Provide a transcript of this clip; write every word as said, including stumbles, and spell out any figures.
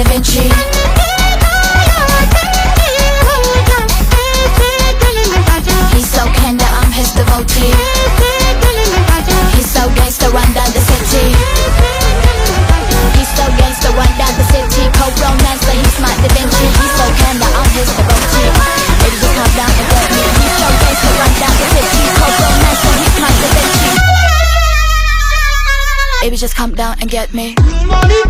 Da Vinci. He's so candid, I'm his devotee. He's so gangster, run down the city. He's so gangster, run down the city. Cold romance, so he's my Da Vinci. He's so candid, I'm his devotee. Baby, just come down and get me. He's so gangster, run down the city. Cold romance, so he's my Da Vinci. Baby, just come down and get me.